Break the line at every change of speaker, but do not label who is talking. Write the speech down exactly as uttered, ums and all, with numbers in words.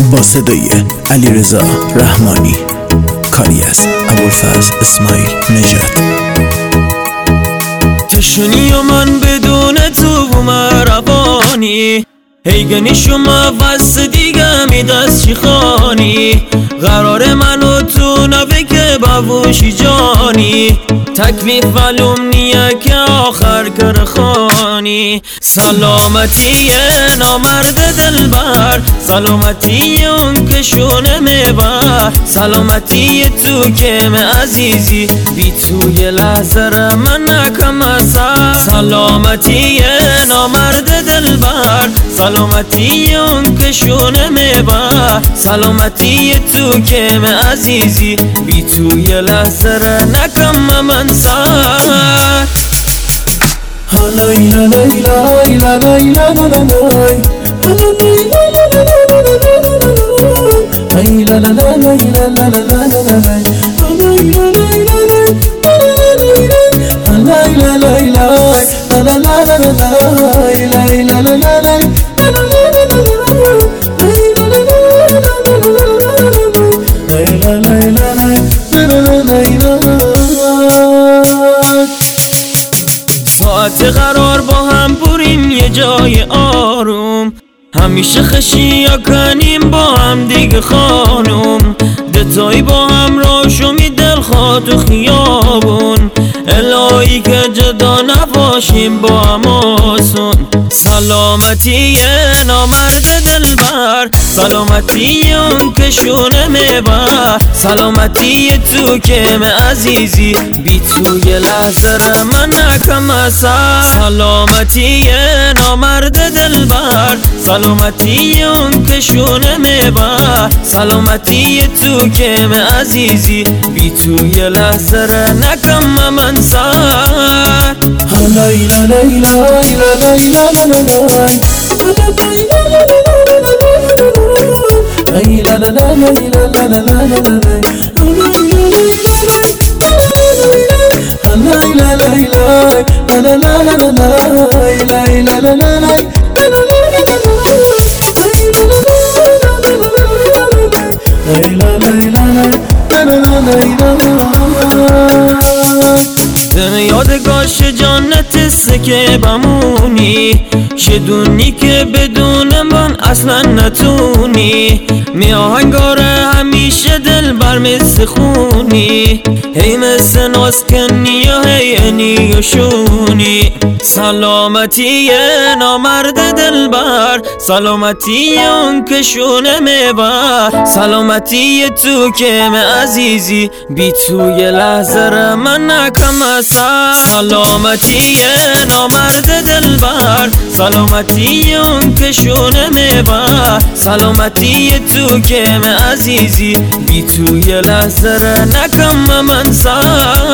با صدای علیرضا رحمانی، کاری از ابوالفضل اسماعیل نژاد.
تشنی و من بدون تو بومروانی، هیگنی شما وست دیگه می دست چی خانی، قرار من و تو نوی که باوشی جانی، تکلیف معلوم نیه که آخر کر خانی. سلامتی نامرد دلبر، سلامتی اون که شونه میبر، سلامتی تو که من عزیزی بی توی لحظه را من نکم اثر. سلامتی نامرد دلبر، سلامتی اون که شونه میبر، سلامتی تو که من عزیزی بی توی لحظه را نکم من سر.
Halay la la la la la la la la la. Hey la la la la la la la la la la. Halay la la la la Halay la la la la la la la la. Halay la la la la
ساعت قرار با هم بریم یه جای آروم، همیشه خشیا کنیم با هم دیگه خانوم، دتایی با هم راشو می دل خواه تو خیابون، الهی که جدا نباشیم با هم آسون. سلامتی نامرد دلبر، سلامتی اون که شونه میبر، سلامتی تو که من عزیزی بی توی لحظه را من نکم اثر. سلامتی نامرد دلبر، سلامتی اون که شونه میبر، سلامتی تو که من عزیزی بی توی لحظه را نکم من سر.
Halay la la la la la la la la la. Hey la la la la la la la la la la. Halay la la la la la la la la. Halay la la la la. Hey la la la la la la la.
دم یادگاش جانت سکه بمونی، شدونی که بدون من اصلا نتونی، می آهنگاره همیشه دل بر مثل خونی، هی مثل ناز کنی و هی انی و شونی. سلامتی نامرد دلبر، سلامتی اون که شونه میبر، سلامتی تو که من عزیزی بی توی لحظه را من نکم اثر. سلامتی نامرد دلبر، سلامتی اون که شونه میبر، سلامتی تو که من عزیزی بی توی لحظه را نکم من سر.